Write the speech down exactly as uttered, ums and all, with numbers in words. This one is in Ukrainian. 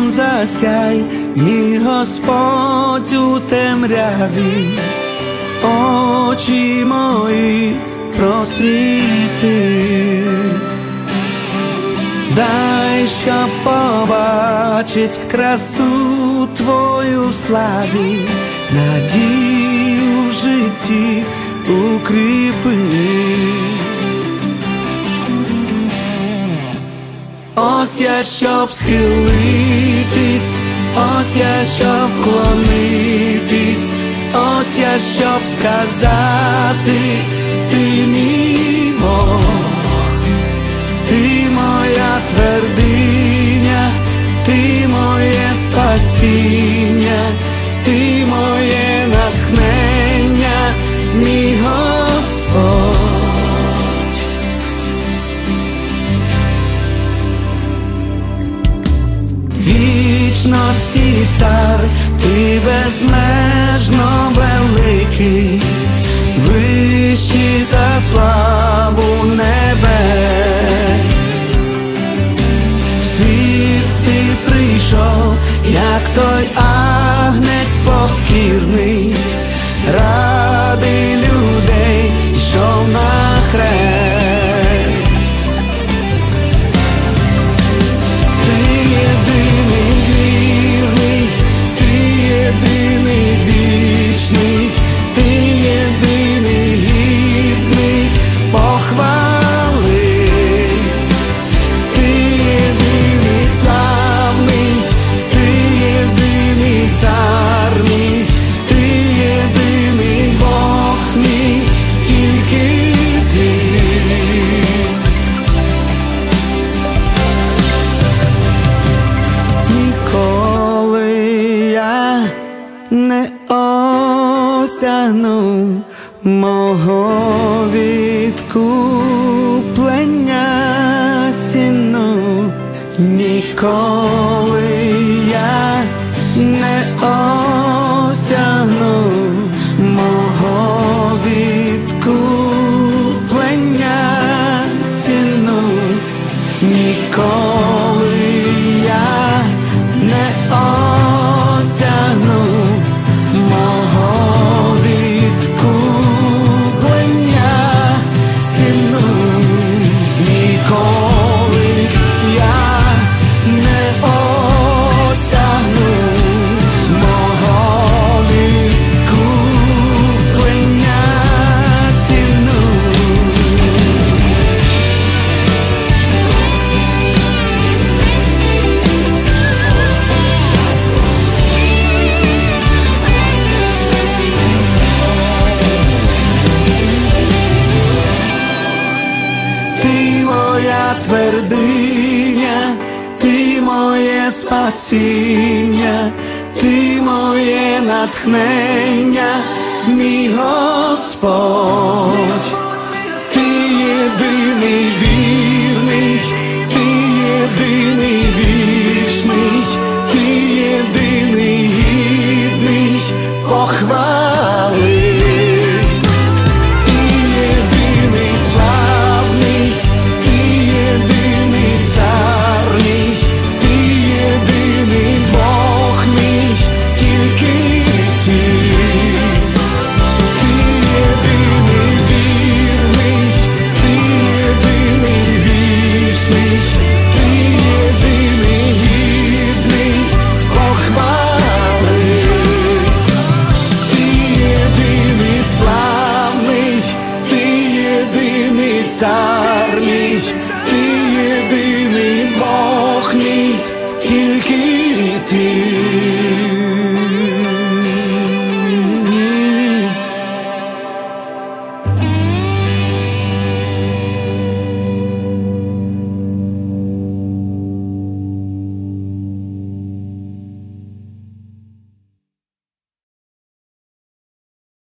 світлом засяй, мій Господь у темряві, очі мої просвіти. Дай, щоб побачить красу Твою в славі, надію в житті укріпи. Ось я, щоб схилитись, ось я, щоб вклонитись, ось я, щоб сказати: ти мій Бог, ти моя твердиня, ти моє спасіння, ти моє натхнення, мій Господь. Вічності цар, ти безмежно великий, вищий за славу небес. В світ ти прийшов, як той агнець покірний, ради людей йшов на хрест. Ти єдиний вірний, ти єдиний вічний, ти єдиний гідний похвали. Ти єдиний славний, ти єдиний цар мій, ти єдиний Бог мій, тільки ти. Ніколи я не осягну мого відкуплення ціну, ніколи я не осягну мого відкуплення ціну, ніколи я не осягну мого відкуплення ціну, ніколи я не осягну мого відкуплення ціну. Ти моя твердиня, ти моє спасіння, ти моє натхнення, мій Господь. Ти єдиний вірний, ти єдиний вічний,